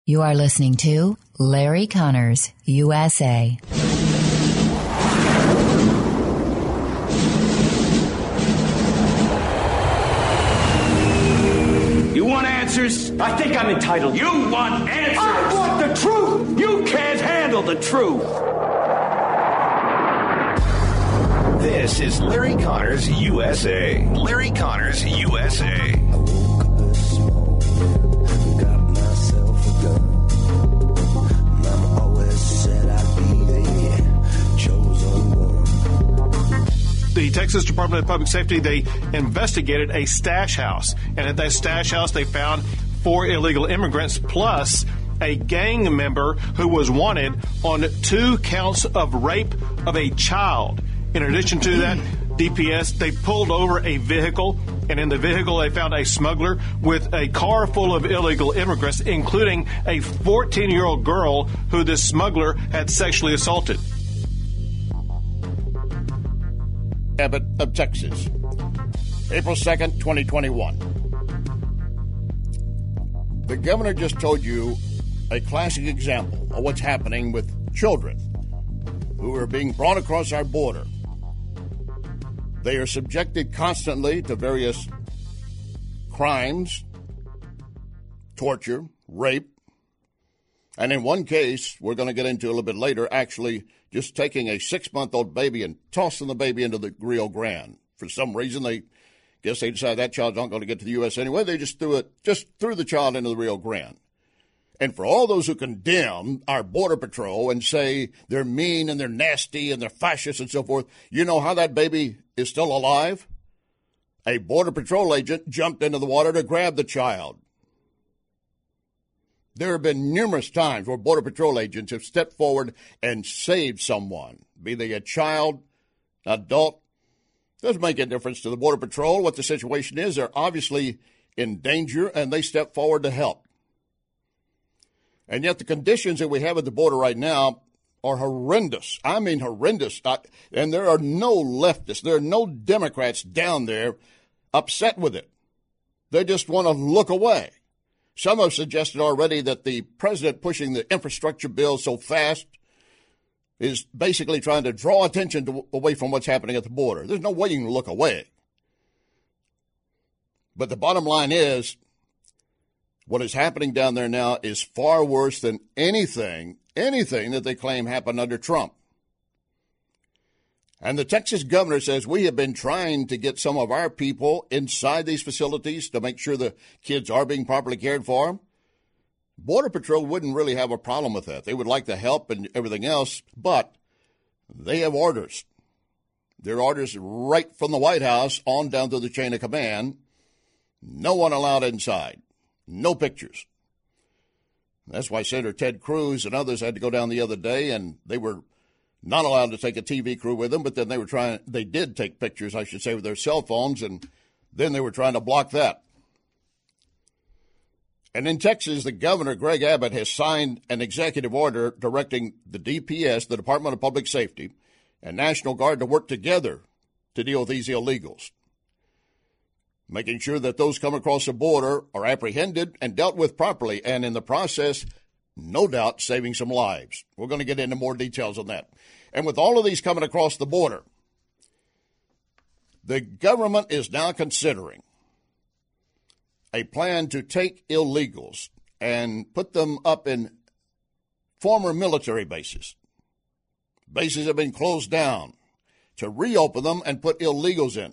You are listening to Larry Connors, USA. You want answers? I think I'm entitled. You want answers? I want the truth! You can't handle the truth! This is Larry Connors, USA. Larry Connors, USA. The Texas Department of Public Safety, they investigated a stash house. And at that stash house, they found 4 illegal immigrants plus a gang member who was wanted on 2 counts of rape of a child. In addition to that, DPS, they pulled over a vehicle, and in the vehicle they found a smuggler with a car full of illegal immigrants, including a 14-year-old girl who this smuggler had sexually assaulted. Abbott of Texas, April 2nd, 2021. The governor just told you a classic example of what's happening with children who are being brought across our border. They are subjected constantly to various crimes, torture, rape, and in one case, we're going to get into a little bit later, actually just taking a 6-month-old baby and tossing the baby into the Rio Grande. For some reason, they decided that child's not going to get to the U.S. anyway. They just threw the child into the Rio Grande. And for all those who condemn our Border Patrol and say they're mean and they're nasty and they're fascist and so forth, you know how that baby is still alive? A Border Patrol agent jumped into the water to grab the child. There have been numerous times where Border Patrol agents have stepped forward and saved someone, be they a child, adult. Doesn't make a difference to the Border Patrol what the situation is. They're obviously in danger, and they step forward to help. And yet the conditions that we have at the border right now are horrendous. I mean horrendous. And there are no leftists, there are no Democrats down there upset with it. They just want to look away. Some have suggested already that the president pushing the infrastructure bill so fast is basically trying to draw attention away from what's happening at the border. There's no way you can look away. But the bottom line is, what is happening down there now is far worse than anything that they claim happened under Trump. And the Texas governor says we have been trying to get some of our people inside these facilities to make sure the kids are being properly cared for. Border Patrol wouldn't really have a problem with that. They would like the help and everything else, but they have orders. Their orders right from the White House on down to the chain of command. No one allowed inside. No pictures. That's why Senator Ted Cruz and others had to go down the other day, and they were not allowed to take a TV crew with them, but then they did take pictures, I should say, with their cell phones, and then they were trying to block that. And in Texas, the governor, Greg Abbott, has signed an executive order directing the DPS, the Department of Public Safety, and National Guard to work together to deal with these illegals, making sure that those come across the border are apprehended and dealt with properly, and in the process, no doubt, saving some lives. We're going to get into more details on that. And with all of these coming across the border, the government is now considering a plan to take illegals and put them up in former military bases. Bases have been closed down, to reopen them and put illegals in.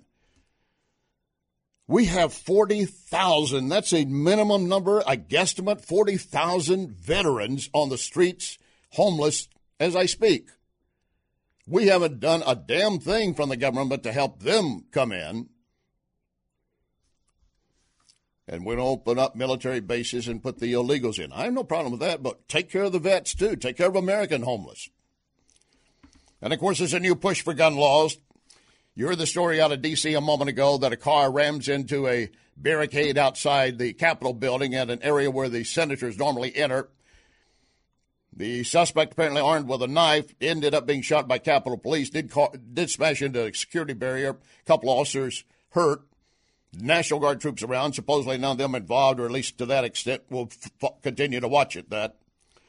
We have 40,000, that's a minimum number, I guesstimate, 40,000 veterans on the streets, homeless, as I speak. We haven't done a damn thing from the government to help them come in. And we're going to open up military bases and put the illegals in. I have no problem with that, but take care of the vets, too. Take care of American homeless. And, of course, there's a new push for gun laws. You heard the story out of D.C. a moment ago that a car rams into a barricade outside the Capitol building at an area where the senators normally enter. The suspect, apparently armed with a knife, ended up being shot by Capitol Police, did smash into a security barrier. A couple officers hurt. National Guard troops around, supposedly none of them involved, or at least to that extent. We'll continue to watch it, that.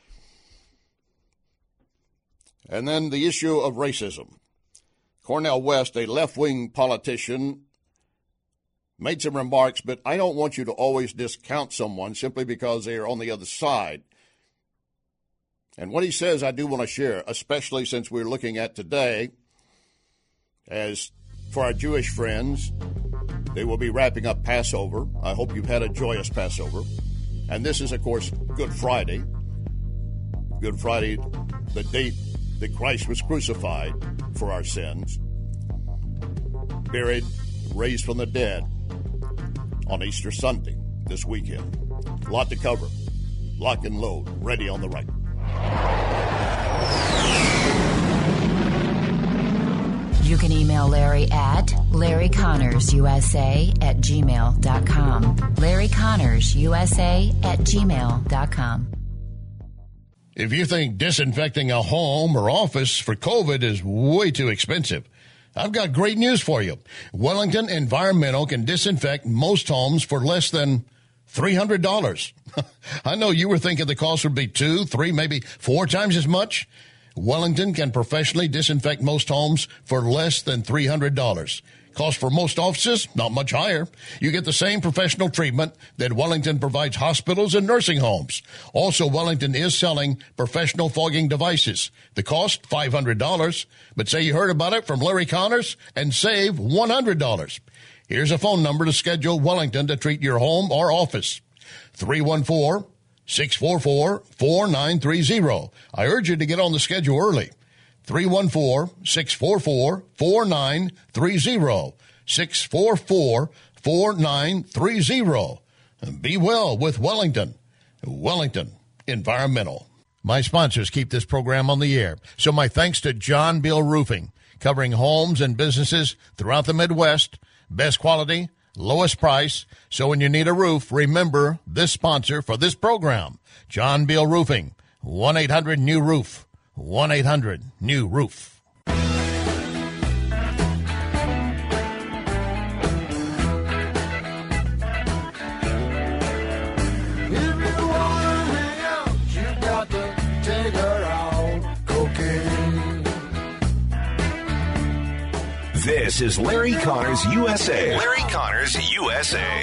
And then the issue of racism. Cornel West, a left-wing politician, made some remarks, but I don't want you to always discount someone simply because they are on the other side. And what he says I do want to share, especially since we're looking at today, as for our Jewish friends, they will be wrapping up Passover. I hope you've had a joyous Passover. And this is, of course, Good Friday. Good Friday, the date that Christ was crucified for our sins, buried, raised from the dead on Easter Sunday this weekend. A lot to cover. Lock and load. Ready on the right. You can email Larry at LarryConnorsUSA@gmail.com. LarryConnorsUSA@gmail.com. If you think disinfecting a home or office for COVID is way too expensive, I've got great news for you. Wellington Environmental can disinfect most homes for less than $300. I know you were thinking the cost would be 2, 3, maybe 4 times as much. Wellington can professionally disinfect most homes for less than $300. Cost for most offices, not much higher. You get the same professional treatment that Wellington provides hospitals and nursing homes. Also, Wellington is selling professional fogging devices. The cost, $500. But say you heard about it from Larry Connors and save $100. Here's a phone number to schedule Wellington to treat your home or office. 314-644-4930. I urge you to get on the schedule early. 314-644-4930. 644-4930. Be well with Wellington. Wellington Environmental. My sponsors keep this program on the air. So my thanks to John Bill Roofing, covering homes and businesses throughout the Midwest. Best quality, lowest price. So when you need a roof, remember this sponsor for this program, John Bill Roofing, 1-800-NEW-ROOF. 1-800-NEW-ROOF. This is Larry Connors USA. Larry Connors USA.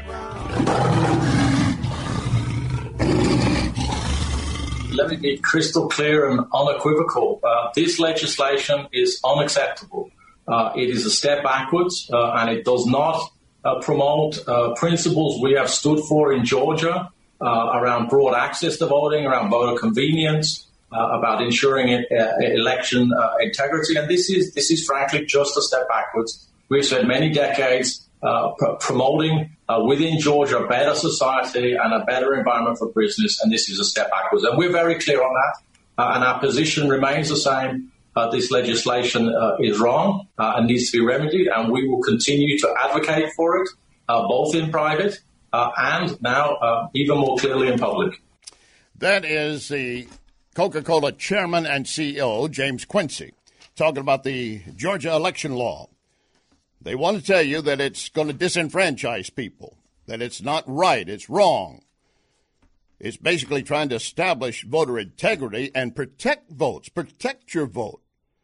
Let me be crystal clear and unequivocal. This legislation is unacceptable. It is a step backwards, and it does not promote principles we have stood for in Georgia around broad access to voting, around voter convenience, about ensuring election integrity. And this is frankly just a step backwards. We've spent many decades promoting within Georgia a better society and a better environment for business, and this is a step backwards. And we're very clear on that, and our position remains the same. This legislation is wrong and needs to be remedied, and we will continue to advocate for it, both in private and now even more clearly in public. That is the Coca-Cola chairman and CEO, James Quincy, talking about the Georgia election law. They want to tell you that it's going to disenfranchise people, that it's not right, it's wrong. It's basically trying to establish voter integrity and protect votes, protect your vote.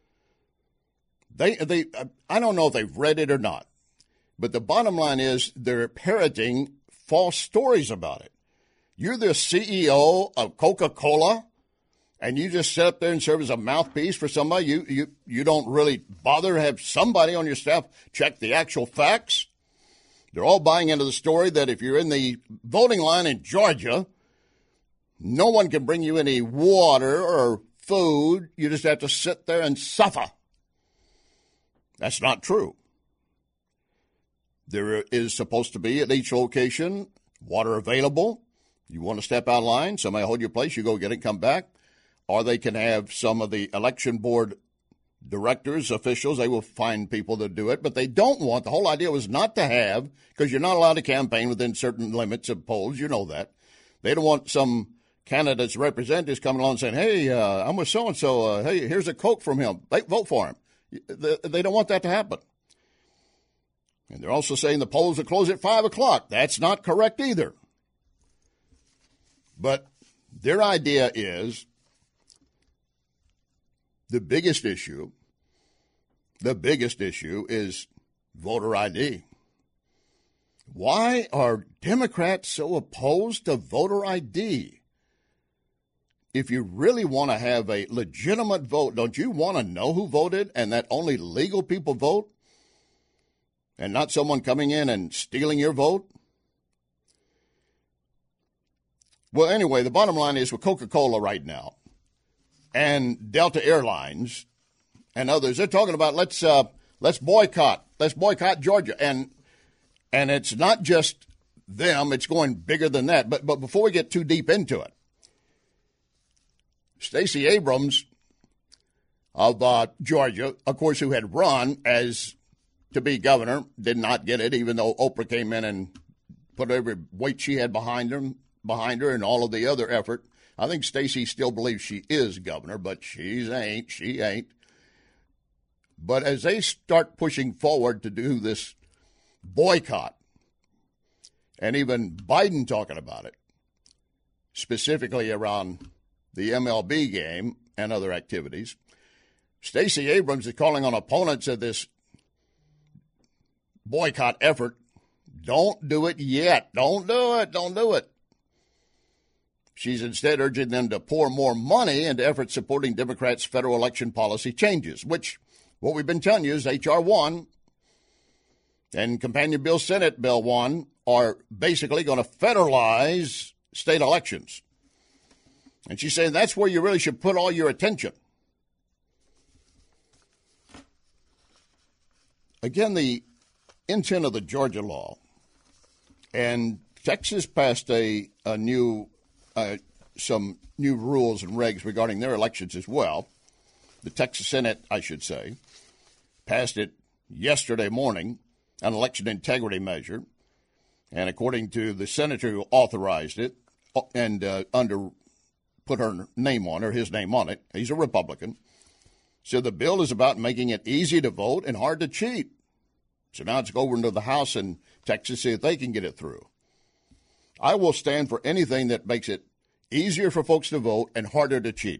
I don't know if they've read it or not, but the bottom line is they're parroting false stories about it. You're the CEO of Coca-Cola, and you just sit up there and serve as a mouthpiece for somebody. You don't really bother to have somebody on your staff check the actual facts. They're all buying into the story that if you're in the voting line in Georgia, no one can bring you any water or food. You just have to sit there and suffer. That's not true. There is supposed to be at each location water available. You want to step out of line, somebody hold your place, you go get it, come back. Or they can have some of the election board directors, officials, they will find people that do it. But they don't want, the whole idea was not to have, because you're not allowed to campaign within certain limits of polls, you know that. They don't want some candidates, representatives coming along and saying, hey, I'm with so-and-so, hey, here's a Coke from him, vote for him. They don't want that to happen. And they're also saying the polls will close at 5 o'clock. That's not correct either. But their idea is the biggest issue is voter ID. Why are Democrats so opposed to voter ID? If you really want to have a legitimate vote, don't you want to know who voted and that only legal people vote and not someone coming in and stealing your vote? Well, anyway, the bottom line is with Coca-Cola right now and Delta Airlines and others, they're talking about let's boycott Georgia. And it's not just them, it's going bigger than that. But before we get too deep into it, Stacey Abrams of Georgia, of course, who had run as to be governor, did not get it, even though Oprah came in and put every weight she had behind her and all of the other effort. I think Stacey still believes she is governor, but she ain't. But as they start pushing forward to do this boycott, and even Biden talking about it, specifically around the MLB game and other activities, Stacey Abrams is calling on opponents of this boycott effort. Don't do it yet. Don't do it. She's instead urging them to pour more money into efforts supporting Democrats' federal election policy changes, which what we've been telling you is H.R. 1 and Companion Bill Senate Bill 1 are basically going to federalize state elections. And she's saying that's where you really should put all your attention. Again, the intent of the Georgia law, and Texas passed some new rules and regs regarding their elections as well. The Texas Senate, I should say, passed it yesterday morning, an election integrity measure. And according to the senator who authorized it and put her name on, or his name on it, he's a Republican, so the bill is about making it easy to vote and hard to cheat. So now it's over into the House in Texas, see if they can get it through. I will stand for anything that makes it easier for folks to vote and harder to cheat.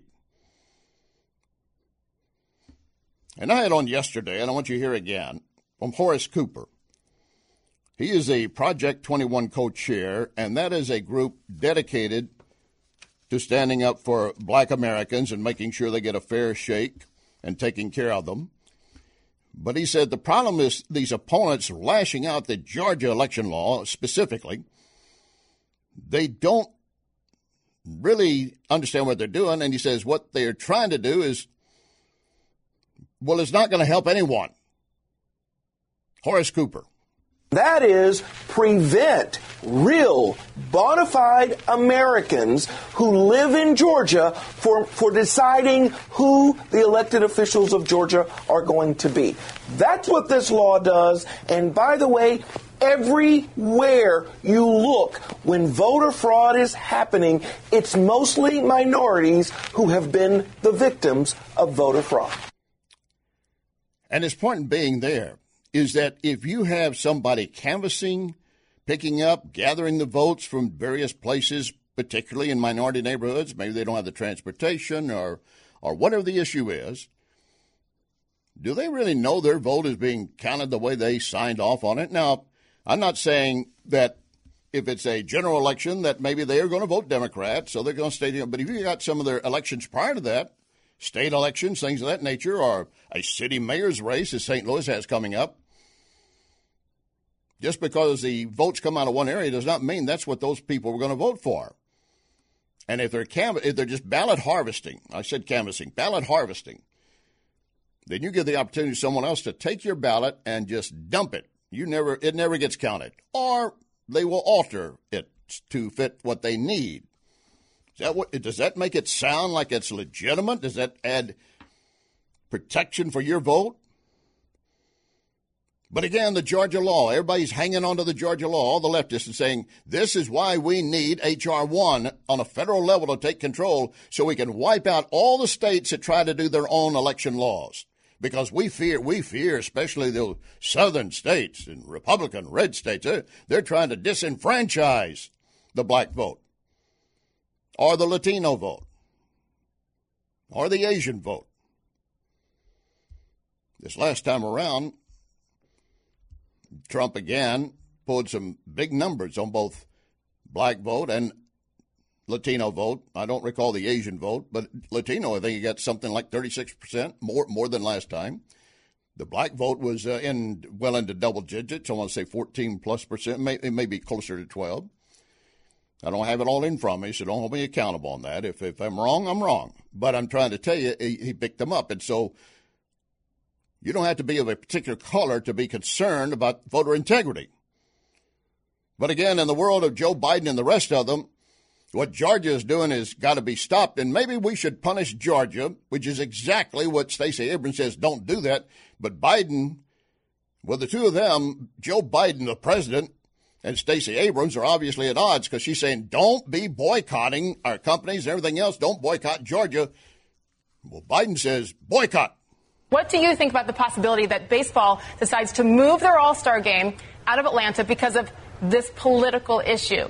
And I had on yesterday, and I want you to hear again, from Horace Cooper. He is a Project 21 co-chair, and that is a group dedicated to standing up for black Americans and making sure they get a fair shake and taking care of them. But he said the problem is these opponents lashing out the Georgia election law specifically. They don't really understand what they're doing, and he says what they're trying to do is, well, it's not going to help anyone. Horace Cooper. That is, prevent real, bona fide Americans who live in Georgia for deciding who the elected officials of Georgia are going to be. That's what this law does. And by the way, everywhere you look, when voter fraud is happening, it's mostly minorities who have been the victims of voter fraud. And his point being there is that if you have somebody canvassing, picking up, gathering the votes from various places, particularly in minority neighborhoods, maybe they don't have the transportation or whatever the issue is, do they really know their vote is being counted the way they signed off on it? Now, I'm not saying that if it's a general election that maybe they are going to vote Democrat, so they're going to stay there. But if you got some of their elections prior to that, state elections, things of that nature, or a city mayor's race, as St. Louis has coming up, just because the votes come out of one area does not mean that's what those people were going to vote for. And if they're just ballot harvesting, I said canvassing, ballot harvesting, then you give the opportunity to someone else to take your ballot and just dump it. It never gets counted. Or they will alter it to fit what they need. Does that make it sound like it's legitimate? Does that add protection for your vote? But again, the Georgia law, everybody's hanging on to the Georgia law, all the leftists, and saying this is why we need H.R. 1 on a federal level to take control so we can wipe out all the states that try to do their own election laws. because we fear, especially the southern states and Republican red states, they're trying to disenfranchise the black vote or the Latino vote or the Asian vote. This last time around, Trump again pulled some big numbers on both black vote and Latino vote. I don't recall the Asian vote, but Latino, I think he got something like 36%, more than last time. The black vote was well into double digits. I want to say 14+%. It may be closer to 12. I don't have it all in front of me, so don't hold me accountable on that. If I'm wrong, I'm wrong. But I'm trying to tell you, he picked them up. And so you don't have to be of a particular color to be concerned about voter integrity. But again, in the world of Joe Biden and the rest of them, what Georgia is doing has got to be stopped, and maybe we should punish Georgia, which is exactly what Stacey Abrams says, don't do that. But Biden, well, the two of them, Joe Biden, the president, and Stacey Abrams are obviously at odds because she's saying, don't be boycotting our companies and everything else. Don't boycott Georgia. Well, Biden says, boycott. What do you think about the possibility that baseball decides to move their All-Star game out of Atlanta because of this political issue?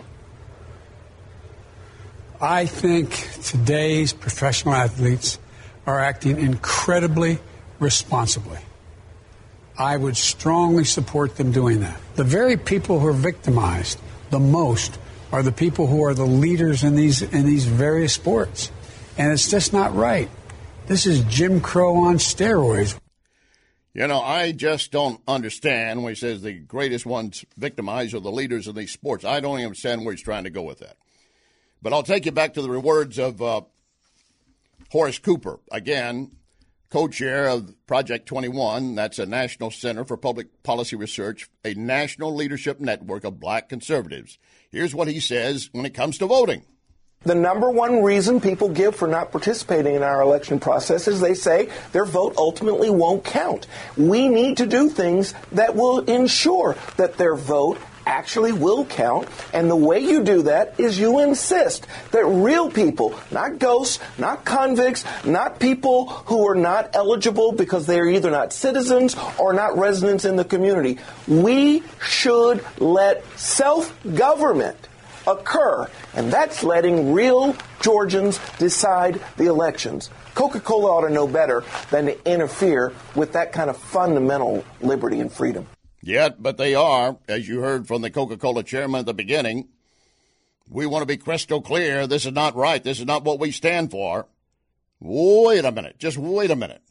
I think today's professional athletes are acting incredibly responsibly. I would strongly support them doing that. The very people who are victimized the most are the people who are the leaders in these various sports. And it's just not right. This is Jim Crow on steroids. You know, I just don't understand when he says the greatest ones victimized are the leaders in these sports. I don't even understand where he's trying to go with that. But I'll take you back to the words of Horace Cooper, again, co-chair of Project 21. That's a National Center for Public Policy Research, a national leadership network of black conservatives. Here's what he says when it comes to voting. The number one reason people give for not participating in our election process is they say their vote ultimately won't count. We need to do things that will ensure that their vote actually will count, and the way you do that is you insist that real people, not ghosts, not convicts, not people who are not eligible because they are either not citizens or not residents in the community, we should let self-government occur, and that's letting real Georgians decide the elections. Coca-Cola ought to know better than to interfere with that kind of fundamental liberty and freedom. Yeah, but they are, as you heard from the Coca-Cola chairman at the beginning. We want to be crystal clear. This is not right. This is not what we stand for. Wait a minute. Just wait a minute.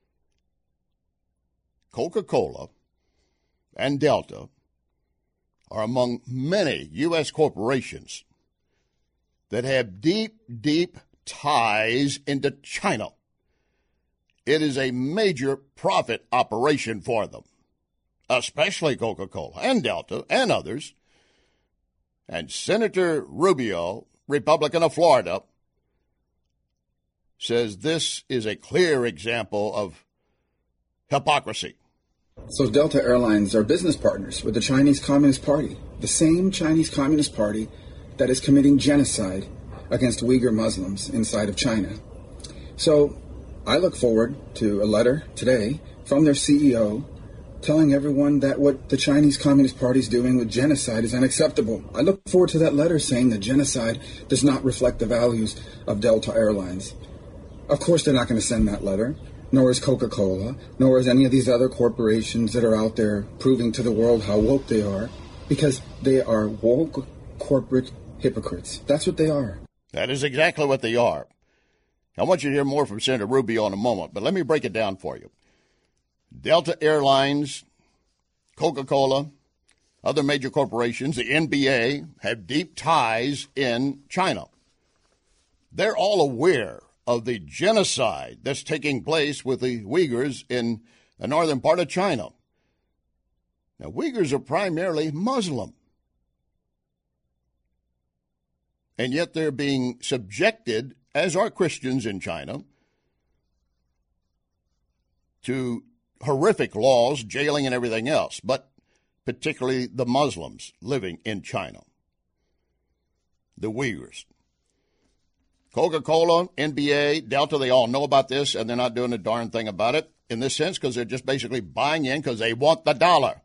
Coca-Cola and Delta are among many U.S. corporations that have deep, deep ties into China. It is a major profit operation for them, especially Coca-Cola and Delta and others. And Senator Rubio, Republican of Florida, says this is a clear example of hypocrisy. So Delta Airlines are business partners with the Chinese Communist Party, the same Chinese Communist Party that is committing genocide against Uyghur Muslims inside of China. So I look forward to a letter today from their CEO telling everyone that what the Chinese Communist Party is doing with genocide is unacceptable. I look forward to that letter saying that genocide does not reflect the values of Delta Airlines. Of course, they're not going to send that letter, nor is Coca-Cola, nor is any of these other corporations that are out there proving to the world how woke they are, because they are woke corporate hypocrites. That's what they are. That is exactly what they are. I want you to hear more from Senator Rubio in a moment, but let me break it down for you. Delta Airlines, Coca-Cola, other major corporations, the NBA, have deep ties in China. They're all aware of the genocide that's taking place with the Uyghurs in the northern part of China. Now, Uyghurs are primarily Muslim, and yet they're being subjected, as are Christians in China, to horrific laws, jailing and everything else, but particularly the Muslims living in China, the Uyghurs. Coca-Cola, NBA, Delta, they all know about this, and they're not doing a darn thing about it in this sense because they're just basically buying in because they want the dollar.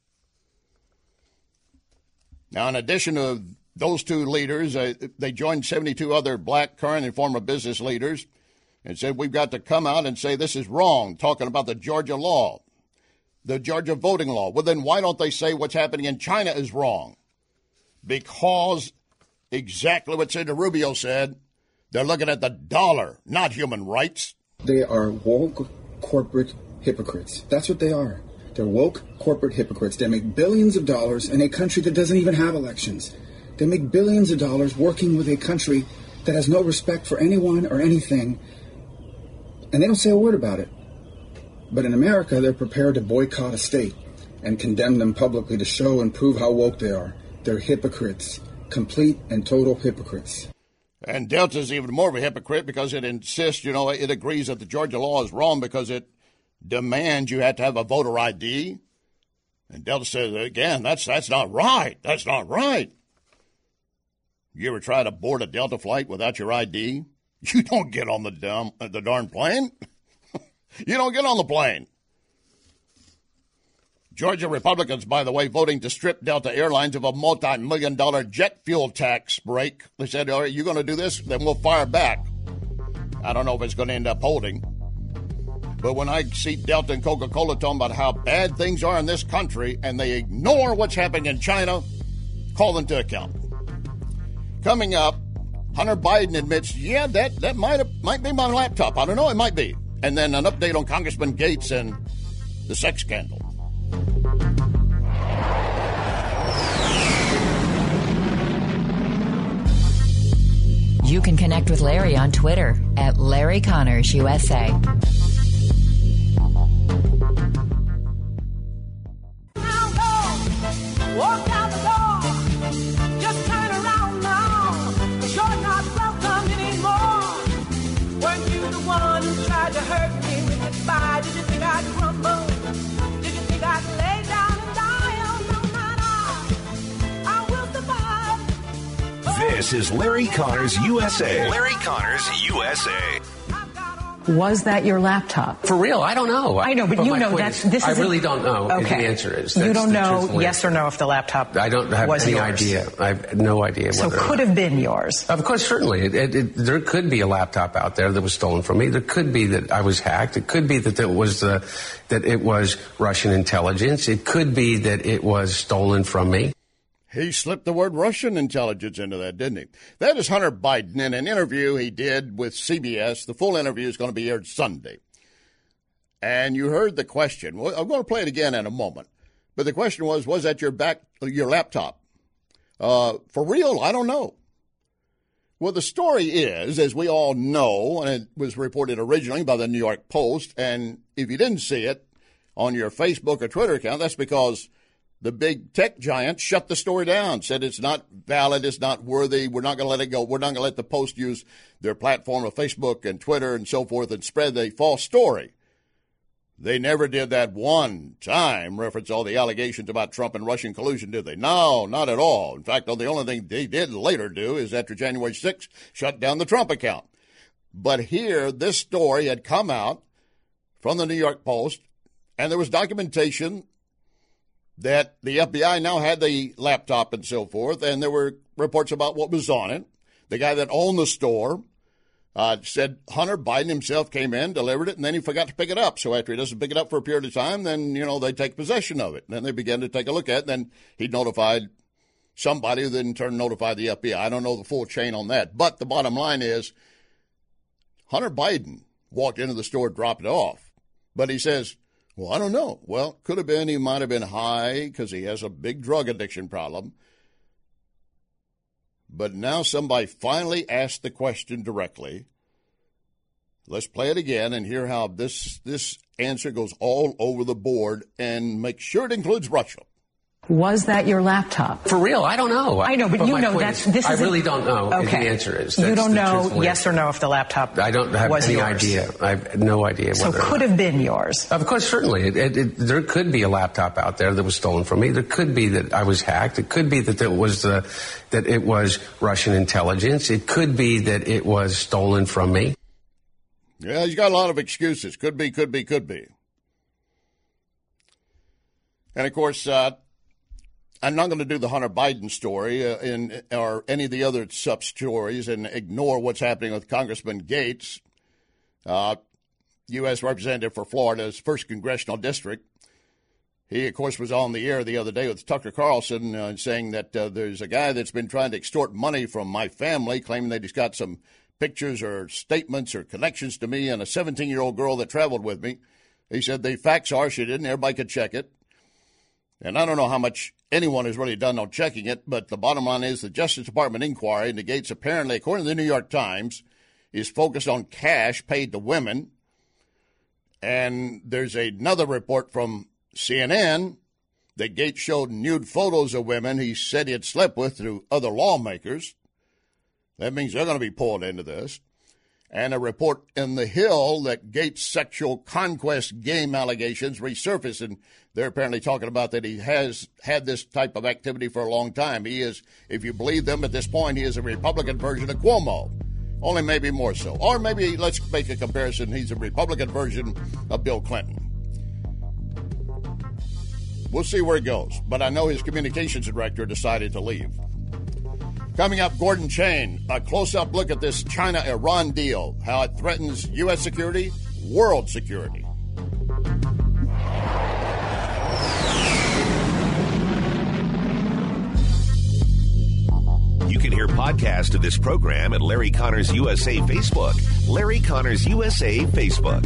Now, in addition to those two leaders, they joined 72 other black, current, and former business leaders and said we've got to come out and say this is wrong, talking about the Georgia law, the Georgia voting law. Well, then why don't they say what's happening in China is wrong? Because exactly what Senator Rubio said, they're looking at the dollar, not human rights. They are woke corporate hypocrites. That's what they are. They're woke corporate hypocrites. They make billions of dollars in a country that doesn't even have elections. They make billions of dollars working with a country that has no respect for anyone or anything, and they don't say a word about it. But in America, they're prepared to boycott a state and condemn them publicly to show and prove how woke they are. They're hypocrites, complete and total hypocrites. And Delta's even more of a hypocrite because it insists, it agrees that the Georgia law is wrong because it demands you have to have a voter ID. And Delta says, again, that's not right. That's not right. You ever try to board a Delta flight without your ID? You don't get on the darn plane. You don't get on the plane. Georgia Republicans, by the way, voting to strip Delta Airlines of a multi-million-dollar jet fuel tax break. They said, all right, you're going to do this, then we'll fire back. I don't know if it's going to end up holding. But when I see Delta and Coca-Cola talking about how bad things are in this country and they ignore what's happening in China, call them to account. Coming up, Hunter Biden admits, that might be my laptop. I don't know, it might be. And then an update on Congressman Gates and the sex scandal. You can connect with Larry on Twitter at Larry Connors USA. Walk out the door, just turn around now. You're not welcome anymore. Weren't you the one who tried to hurt me with goodbye? Did you think I'd crumble? Did you think I'd lay down and die? Oh, no, I will survive. This is Larry Connors USA. Larry Connors USA. Was that your laptop? For real, I don't know. I know, but you know that this is. I really don't know. Okay. The answer is you don't know yes or no if the laptop. I don't have was any yours. idea. I have no idea. So could have been yours. Of course, certainly. There could be a laptop out there that was stolen from me. There could be that I was hacked. It could be that it was Russian intelligence. It could be that it was stolen from me. He slipped the word Russian intelligence into that, didn't he? That is Hunter Biden in an interview he did with CBS. The full interview is going to be aired Sunday. And you heard the question. Well, I'm going to play it again in a moment. But the question was that your laptop? For real? I don't know. Well, the story is, as we all know, and it was reported originally by the New York Post, and if you didn't see it on your Facebook or Twitter account, that's because the big tech giant shut the story down, said it's not valid, it's not worthy, we're not going to let it go. We're not going to let the Post use their platform of Facebook and Twitter and so forth and spread the false story. They never did that one time reference all the allegations about Trump and Russian collusion, did they? No, not at all. In fact, the only thing they did later do is after January 6th, shut down the Trump account. But here, this story had come out from the New York Post, and there was documentation that the FBI now had the laptop and so forth, and there were reports about what was on it. The guy that owned the store said Hunter Biden himself came in, delivered it, and then he forgot to pick it up. So after he doesn't pick it up for a period of time, then, they take possession of it. And then they began to take a look at it, and then he notified somebody who then in turn notified the FBI. I don't know the full chain on that. But the bottom line is Hunter Biden walked into the store, dropped it off. But he says, well, I don't know. Well, could have been he might have been high because he has a big drug addiction problem. But now somebody finally asked the question directly. Let's play it again and hear how this answer goes all over the board and make sure it includes Russia. Was that your laptop? For real, I don't know. I know, but you know that's this. I really don't know. Okay. The answer is you don't know truthful yes answer. or no if the laptop. I don't have was any yours. idea. I have no idea. So whether could have been yours. Of course, certainly. There could be a laptop out there that was stolen from me. There could be that I was hacked. It could be that it was Russian intelligence. It could be that it was stolen from me. Yeah, he's got a lot of excuses. Could be, could be, could be. And, of course, I'm not going to do the Hunter Biden story or any of the other sub-stories and ignore what's happening with Congressman Gates, U.S. Representative for Florida's 1st Congressional District. He, of course, was on the air the other day with Tucker Carlson saying that there's a guy that's been trying to extort money from my family, claiming that he's got some pictures or statements or connections to me and a 17-year-old girl that traveled with me. He said the facts are she didn't. Everybody could check it. And I don't know how much anyone has really done on checking it, but the bottom line is the Justice Department inquiry into Gates apparently, according to the New York Times, is focused on cash paid to women. And there's another report from CNN that Gates showed nude photos of women he said he had slept with through other lawmakers. That means they're going to be pulled into this. And a report in The Hill that Gates' sexual conquest game allegations resurfaced, and they're apparently talking about that he has had this type of activity for a long time. He is, if you believe them at this point, he is a Republican version of Cuomo, only maybe more so. Or maybe let's make a comparison. He's a Republican version of Bill Clinton. We'll see where it goes, but I know his communications director decided to leave. Coming up, Gordon Chain, a close-up look at this China-Iran deal, how it threatens U.S. security, world security. You can hear podcasts of this program at Larry Connors USA Facebook. Larry Connors USA Facebook.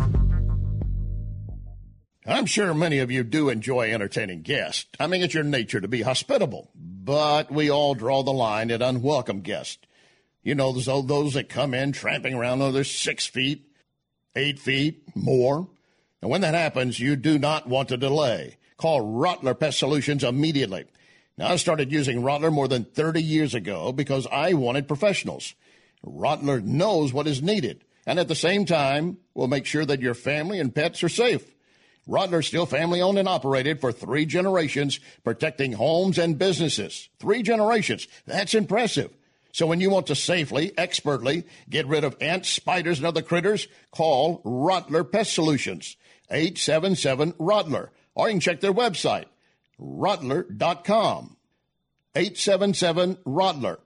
I'm sure many of you do enjoy entertaining guests. I mean, it's your nature to be hospitable, but we all draw the line at unwelcome guests. You know, those that come in tramping around, they're 6 feet, 8 feet, more. And when that happens, you do not want to delay. Call Rottler Pest Solutions immediately. Now, I started using Rottler more than 30 years ago because I wanted professionals. Rottler knows what is needed, and at the same time will make sure that your family and pets are safe. Rottler still family-owned and operated for 3 generations, protecting homes and businesses. 3 generations. That's impressive. So when you want to safely, expertly get rid of ants, spiders, and other critters, call Rottler Pest Solutions, 877-ROTTLER. Or you can check their website, Rottler.com. 877-ROTTLER.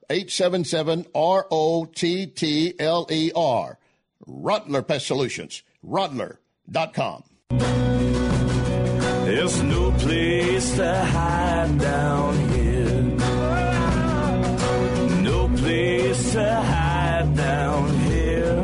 877-ROTTLER. Rottler Pest Solutions. Rottler.com. There's no place to hide down here. No place to hide down here.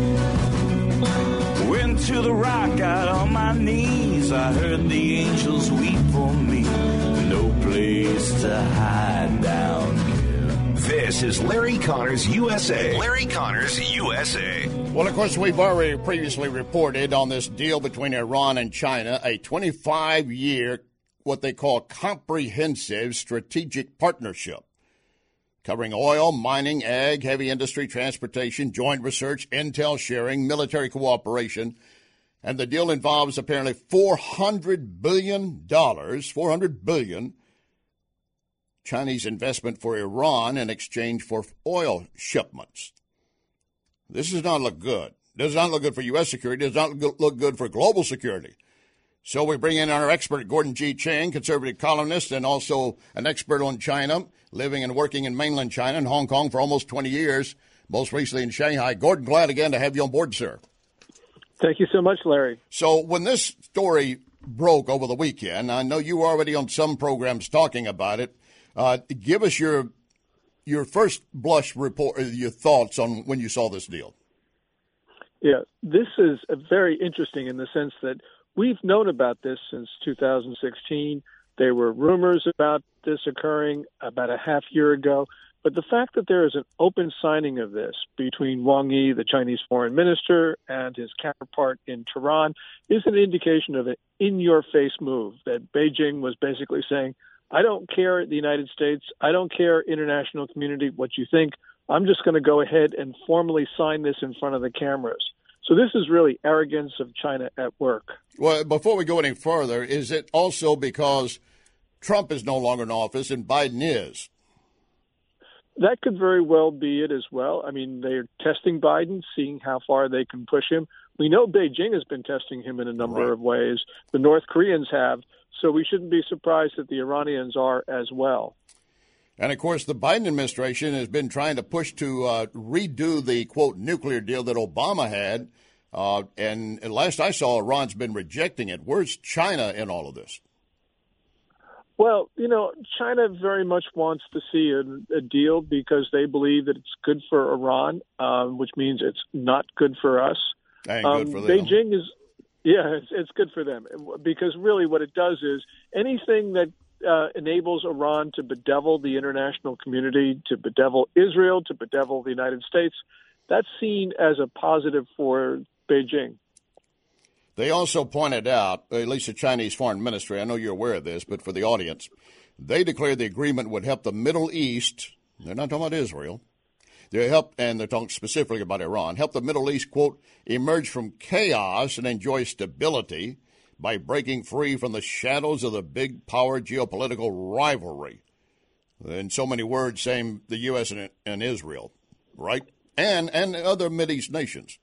Went to the rock, got on my knees. I heard the angels weep for me. No place to hide down here. This is Larry Connors USA. Larry Connors USA. Well, of course, we've already previously reported on this deal between Iran and China, a 25-year, what they call comprehensive strategic partnership, covering oil, mining, ag, heavy industry, transportation, joint research, intel sharing, military cooperation. And the deal involves apparently $400 billion, $400 billion Chinese investment for Iran in exchange for oil shipments. This does not look good. Does not look good for U.S. security. Does not look good for global security. So we bring in our expert, Gordon G. Chang, conservative columnist and also an expert on China, living and working in mainland China and Hong Kong for almost 20 years, most recently in Shanghai. Gordon, glad again to have you on board, sir. Thank you so much, Larry. So when this story broke over the weekend, I know you were already on some programs talking about it. Give us your first blush report, your thoughts on when you saw this deal. Yeah, this is very interesting in the sense that we've known about this since 2016. There were rumors about this occurring about a half year ago. But the fact that there is an open signing of this between Wang Yi, the Chinese foreign minister, and his counterpart in Tehran is an indication of an in-your-face move that Beijing was basically saying, I don't care, the United States. I don't care, international community, what you think. I'm just going to go ahead and formally sign this in front of the cameras. So this is really arrogance of China at work. Well, before we go any further, is it also because Trump is no longer in office and Biden is? That could very well be it as well. I mean, they're testing Biden, seeing how far they can push him. We know Beijing has been testing him in a number of ways. The North Koreans have. So we shouldn't be surprised that the Iranians are as well. And, of course, the Biden administration has been trying to push to redo the, quote, nuclear deal that Obama had. And last I saw, Iran's been rejecting it. Where's China in all of this? Well, China very much wants to see a deal because they believe that it's good for Iran, which means it's not good for us. Ain't good for them. Beijing is, it's good for them because really what it does is anything that enables Iran to bedevil the international community, to bedevil Israel, to bedevil the United States, that's seen as a positive for Beijing. They also pointed out, at least the Chinese Foreign Ministry, I know you're aware of this, but for the audience, they declared the agreement would help the Middle East. They're not talking about Israel. They help, and they're talking specifically about Iran, help the Middle East, quote, emerge from chaos and enjoy stability by breaking free from the shadows of the big power geopolitical rivalry. In so many words, saying the U.S. and Israel, right? And other Mideast nations.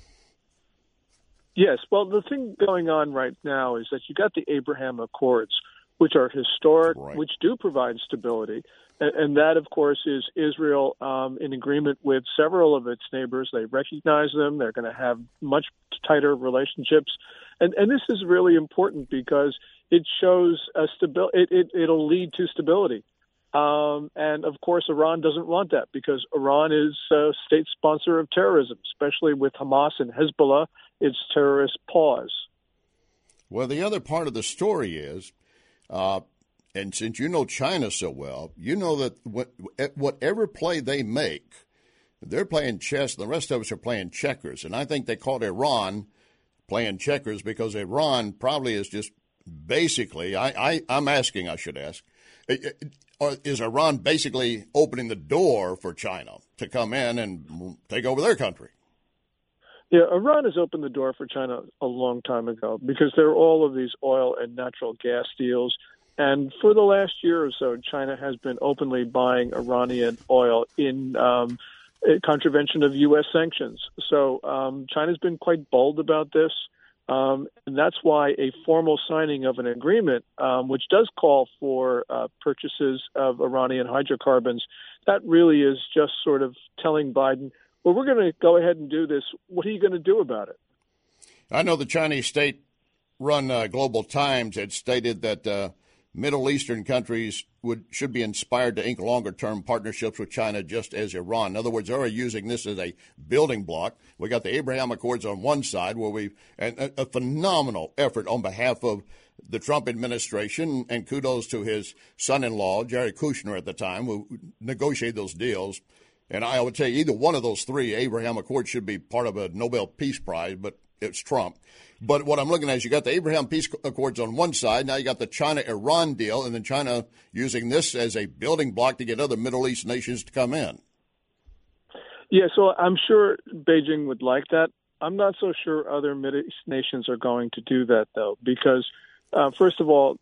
Yes. Well, the thing going on right now is that you got the Abraham Accords, which are historic, which do provide stability. And that, of course, is Israel in agreement with several of its neighbors. They recognize them. They're going to have much tighter relationships. And this is really important because it shows it'll lead to stability. And, of course, Iran doesn't want that because Iran is a state sponsor of terrorism, especially with Hamas and Hezbollah, its terrorist paws. Well, the other part of the story is, and since you know China so well, you know that whatever play they make, they're playing chess, and the rest of us are playing checkers. And I think they called Iran playing checkers because Iran probably is just basically, I'm asking, I should ask, is Iran basically opening the door for China to come in and take over their country? Yeah, Iran has opened the door for China a long time ago because there are all of these oil and natural gas deals. And for the last year or so, China has been openly buying Iranian oil in contravention of U.S. sanctions. So China's been quite bold about this. And that's why a formal signing of an agreement, which does call for purchases of Iranian hydrocarbons, that really is just sort of telling Biden, well, we're going to go ahead and do this. What are you going to do about it? I know the Chinese state-run Global Times had stated that Middle Eastern countries should be inspired to ink longer-term partnerships with China, just as Iran. In other words, they're using this as a building block. We got the Abraham Accords on one side, where and a phenomenal effort on behalf of the Trump administration, and kudos to his son-in-law, Jared Kushner, at the time, who negotiated those deals. And I would say either one of those three, Abraham Accords, should be part of a Nobel Peace Prize, but it's Trump. But what I'm looking at is you got the Abraham Peace Accords on one side. Now you got the China-Iran deal, and then China using this as a building block to get other Middle East nations to come in. Yeah, so I'm sure Beijing would like that. I'm not so sure other Middle East nations are going to do that, though, because, first of all,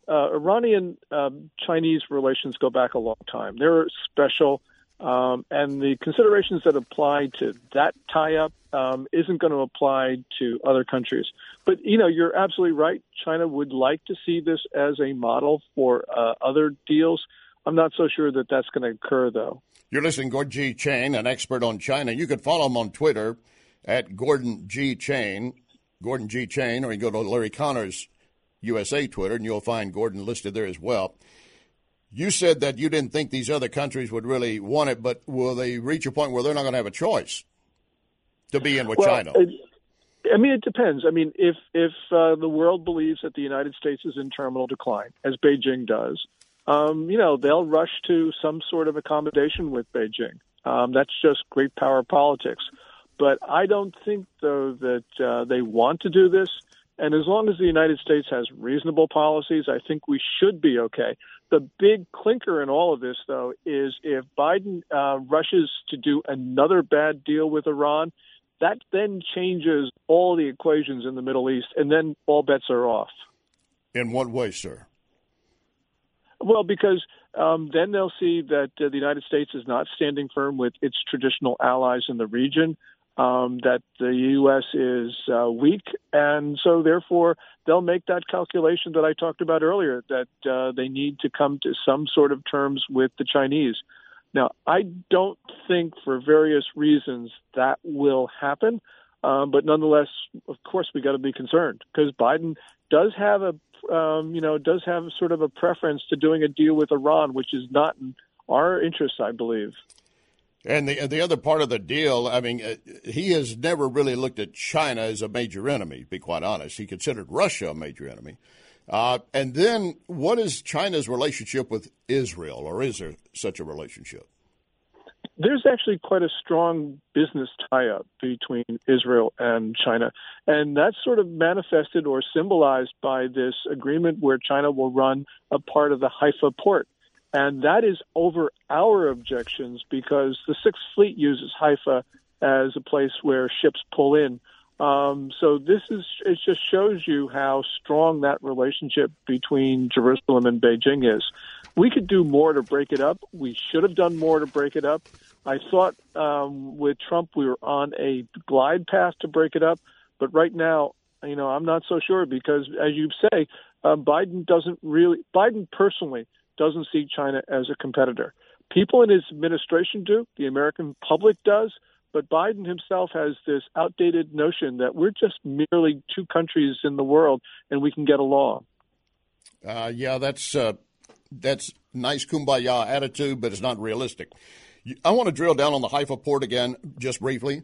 Iranian-Chinese relations go back a long time. They're special. And the considerations that apply to that tie-up isn't going to apply to other countries. But, you're absolutely right. China would like to see this as a model for other deals. I'm not so sure that that's going to occur, though. You're listening to Gordon G. Chain, an expert on China. You can follow him on Twitter at Gordon G. Chain, or you can go to Larry Connor's USA Twitter, and you'll find Gordon listed there as well. You said that you didn't think these other countries would really want it, but will they reach a point where they're not going to have a choice to be in with China? It depends. If the world believes that the United States is in terminal decline, as Beijing does, they'll rush to some sort of accommodation with Beijing. That's just great power politics. But I don't think, though, that they want to do this. And as long as the United States has reasonable policies, I think we should be okay. The big clinker in all of this, though, is if Biden rushes to do another bad deal with Iran, that then changes all the equations in the Middle East, and then all bets are off. In what way, sir? Well, because then they'll see that the United States is not standing firm with its traditional allies in the region, that the U.S. is weak, and so therefore they'll make that calculation that I talked about earlier, that they need to come to some sort of terms with the Chinese. Now, I don't think for various reasons that will happen, but nonetheless, of course, we got to be concerned because Biden does have sort of a preference to doing a deal with Iran, which is not in our interest, I believe. And the other part of the deal, I mean, he has never really looked at China as a major enemy, to be quite honest. He considered Russia a major enemy. And then what is China's relationship with Israel, or is there such a relationship? There's actually quite a strong business tie-up between Israel and China, and that's sort of manifested or symbolized by this agreement where China will run a part of the Haifa port. And that is over our objections because the Sixth Fleet uses Haifa as a place where ships pull in. So it just shows you how strong that relationship between Jerusalem and Beijing is. We could do more to break it up. We should have done more to break it up. I thought with Trump we were on a glide path to break it up, but right now, I'm not so sure because, as you say, Biden personally doesn't see China as a competitor. People in his administration do, the American public does, but Biden himself has this outdated notion that we're just merely two countries in the world and we can get along. That's nice kumbaya attitude, but it's not realistic. I want to drill down on the Haifa port again, just briefly.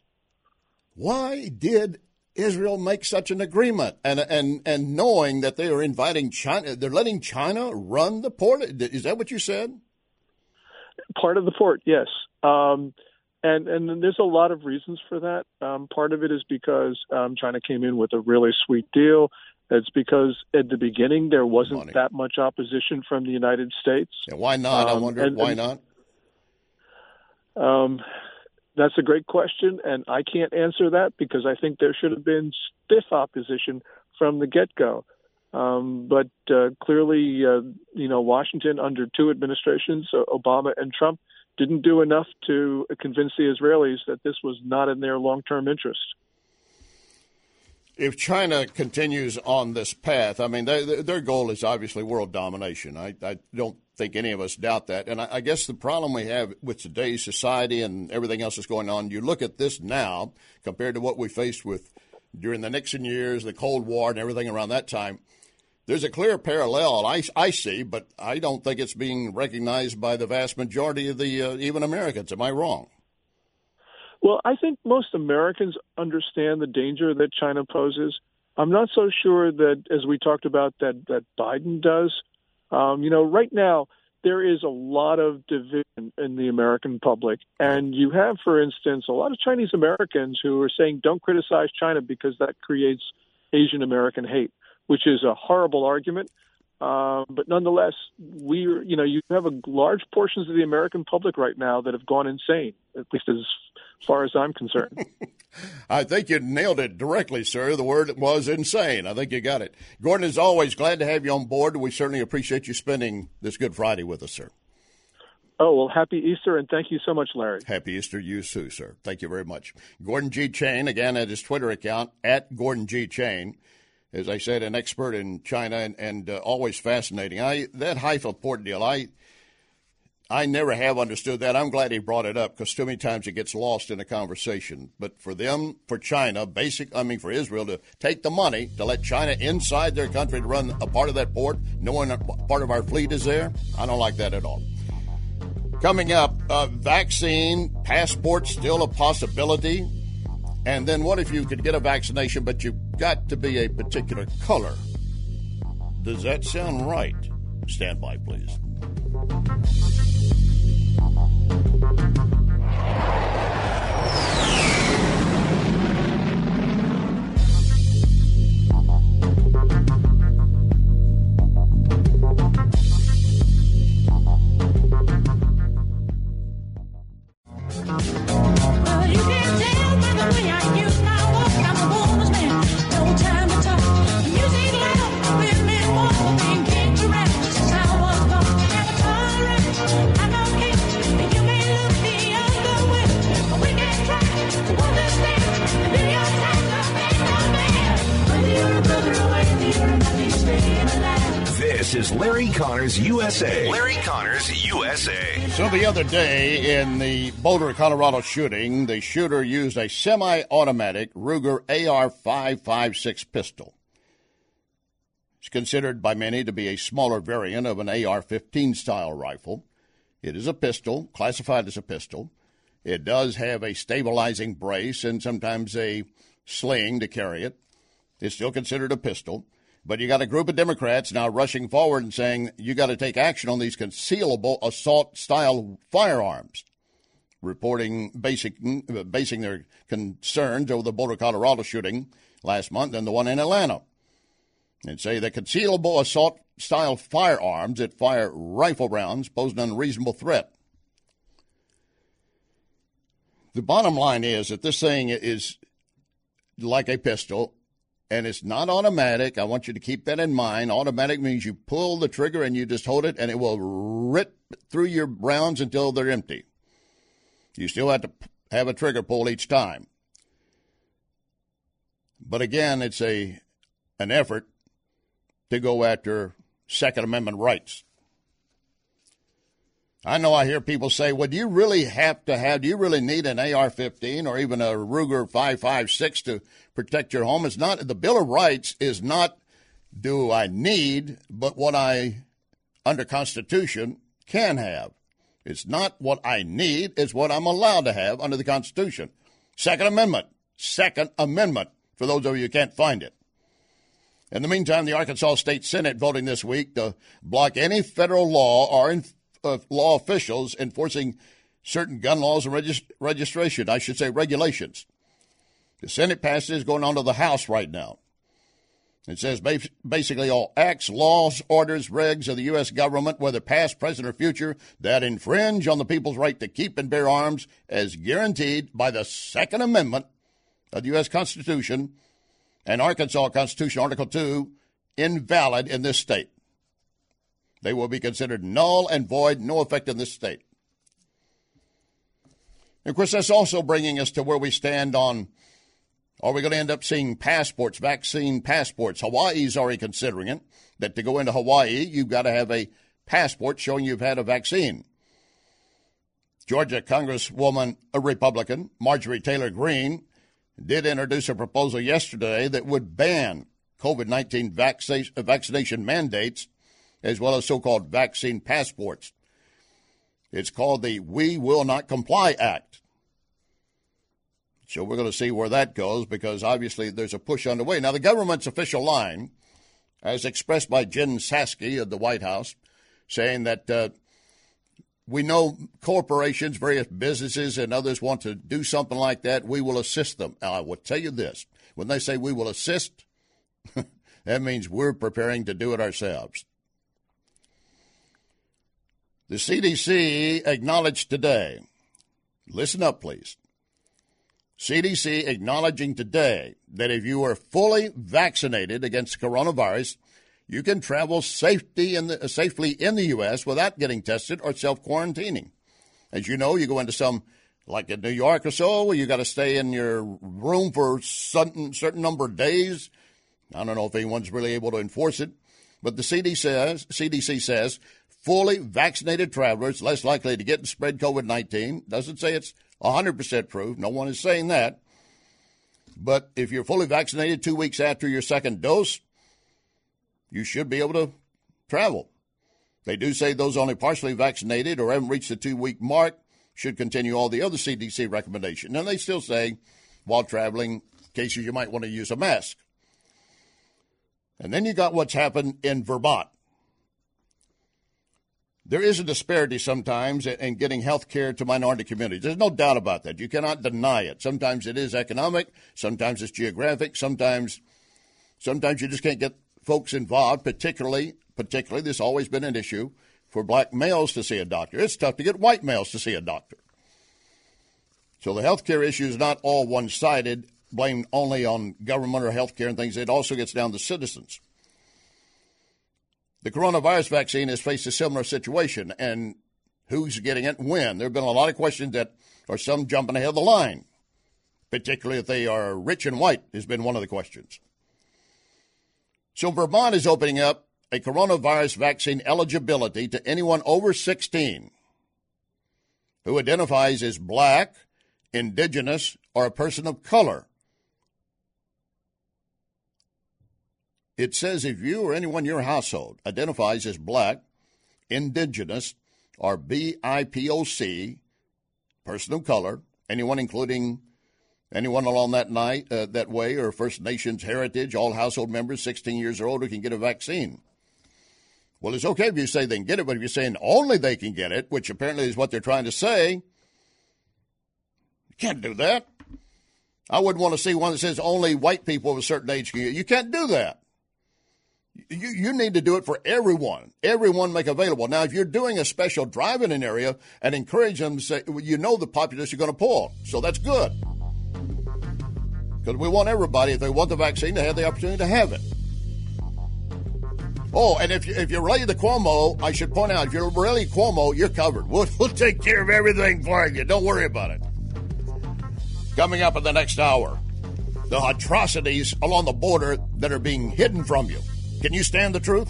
Why did Israel make such an agreement? And knowing that they are inviting China, they're letting China run the port? Is that what you said? Part of the port, yes. And there's a lot of reasons for that. Part of it is because China came in with a really sweet deal. It's because at the beginning there wasn't that much opposition from the United States. Yeah, why not? I wonder why not? That's a great question, and I can't answer that because I think there should have been stiff opposition from the get-go. But clearly, Washington under two administrations, Obama and Trump, didn't do enough to convince the Israelis that this was not in their long-term interest. If China continues on this path, I mean, their goal is obviously world domination. I don't think any of us doubt that. And I guess the problem we have with today's society and everything else that's going on, you look at this now compared to what we faced with during the Nixon years, the Cold War and everything around that time. There's a clear parallel I see, but I don't think it's being recognized by the vast majority of the even Americans. Am I wrong? Well, I think most Americans understand the danger that China poses. I'm not so sure that, as we talked about, that Biden does. Right now, there is a lot of division in the American public. And you have, for instance, a lot of Chinese Americans who are saying, don't criticize China because that creates Asian American hate, which is a horrible argument. But nonetheless, you have large portions of the American public right now that have gone insane, at least as far as I'm concerned. I think you nailed it directly, sir. The word was insane. I think you got it. Gordon, as always, glad to have you on board. We certainly appreciate you spending this Good Friday with us, sir. Oh, well, happy Easter, and thank you so much, Larry. Happy Easter, you too, sir. Thank you very much. Gordon G. Chain, again, at his Twitter account, at Gordon G. Chain. As I said, an expert in China and always fascinating. That Haifa port deal, I never have understood that. I'm glad he brought it up because too many times it gets lost in a conversation. But for China, for Israel to take the money to let China inside their country to run a part of that port, knowing a part of our fleet is there, I don't like that at all. Coming up, vaccine, passport still a possibility. And then what if you could get a vaccination, but you've got to be a particular color? Does that sound right? Stand by, please. is Larry Connors USA. Larry Connors USA. So the other day in the Boulder, Colorado shooting, the shooter used a semi-automatic Ruger AR-556 pistol. It's considered by many to be a smaller variant of an AR-15 style rifle. It is a pistol, classified as a pistol. It does have a stabilizing brace and sometimes a sling to carry it. It's still considered a pistol. But you got a group of Democrats now rushing forward and saying you got to take action on these concealable assault-style firearms, basing their concerns over the Boulder, Colorado shooting last month and the one in Atlanta, and say the concealable assault-style firearms that fire rifle rounds pose an unreasonable threat. The bottom line is that this thing is like a pistol, and it's not automatic. I want you to keep that in mind. Automatic means you pull the trigger and you just hold it, and it will rip through your rounds until they're empty. You still have to have a trigger pull each time. But again, it's an effort to go after Second Amendment rights. I know I hear people say, well, do you really need an AR-15 or even a Ruger 556 to protect your home? It's not, the Bill of Rights is not, do I need, but what I, under Constitution, can have. It's not what I need, it's what I'm allowed to have under the Constitution. Second Amendment, for those of you who can't find it. In the meantime, the Arkansas State Senate voting this week to block any federal law or law officials enforcing certain gun laws and regulations. The Senate passage is going on to the House right now. It says basically all acts, laws, orders, regs of the U.S. government, whether past, present, or future, that infringe on the people's right to keep and bear arms as guaranteed by the Second Amendment of the U.S. Constitution and Arkansas Constitution, Article 2, invalid in this state. They will be considered null and void, no effect in this state. And of course, that's also bringing us to where we stand on, are we going to end up seeing passports, vaccine passports? Hawaii's already considering it, that to go into Hawaii, you've got to have a passport showing you've had a vaccine. Georgia Congresswoman, a Republican, Marjorie Taylor Greene, did introduce a proposal yesterday that would ban COVID-19 vaccination mandates as well as so-called vaccine passports. It's called the We Will Not Comply Act. So we're going to see where that goes because obviously there's a push underway. Now, the government's official line, as expressed by Jen Psaki of the White House, saying that we know corporations, various businesses, and others want to do something like that. We will assist them. Now, I will tell you this. When they say we will assist, that means we're preparing to do it ourselves. The CDC acknowledged today, listen up please, CDC acknowledging today that if you are fully vaccinated against coronavirus, you can travel safely in the U.S. without getting tested or self-quarantining. As you know, you go into some, like in New York or so, where you got to stay in your room for a certain number of days. I don't know if anyone's really able to enforce it, but the CDC says fully vaccinated travelers less likely to get and spread COVID-19. Doesn't say it's 100% proof. No one is saying that. But if you're fully vaccinated 2 weeks after your second dose, you should be able to travel. They do say those only partially vaccinated or haven't reached the 2-week mark should continue all the other CDC recommendations. And they still say, while traveling, cases you might want to use a mask. And then you got what's happened in Vermont. There is a disparity sometimes in getting health care to minority communities. There's no doubt about that. You cannot deny it. Sometimes it is economic. Sometimes it's geographic. Sometimes you just can't get folks involved, particularly this has always been an issue for black males to see a doctor. It's tough to get white males to see a doctor. So the health care issue is not all one-sided, blamed only on government or health care and things. It also gets down to citizens. The coronavirus vaccine has faced a similar situation, and who's getting it and when? There have been a lot of questions that are some jumping ahead of the line, particularly if they are rich and white has been one of the questions. So Vermont is opening up a coronavirus vaccine eligibility to anyone over 16 who identifies as black, indigenous, or a person of color. It says if you or anyone in your household identifies as black, indigenous, or BIPOC, person of color, anyone including anyone along that way, or First Nations heritage, all household members 16 years or older can get a vaccine. Well, it's okay if you say they can get it, but if you're saying only they can get it, which apparently is what they're trying to say, you can't do that. I wouldn't want to see one that says only white people of a certain age can get it. You can't do that. You need to do it for everyone. Everyone make available. Now, if you're doing a special drive in an area and encourage them to say, you know the populace you're going to pull, so that's good. Because we want everybody, if they want the vaccine, to have the opportunity to have it. Oh, and if you're related to Cuomo, I should point out, if you're related to Cuomo, you're covered. We'll take care of everything for you. Don't worry about it. Coming up in the next hour, the atrocities along the border that are being hidden from you. Can you stand the truth?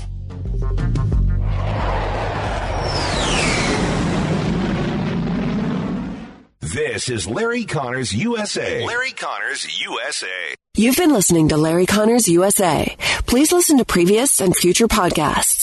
This is Larry Connors USA. Larry Connors USA. You've been listening to Larry Connors USA. Please listen to previous and future podcasts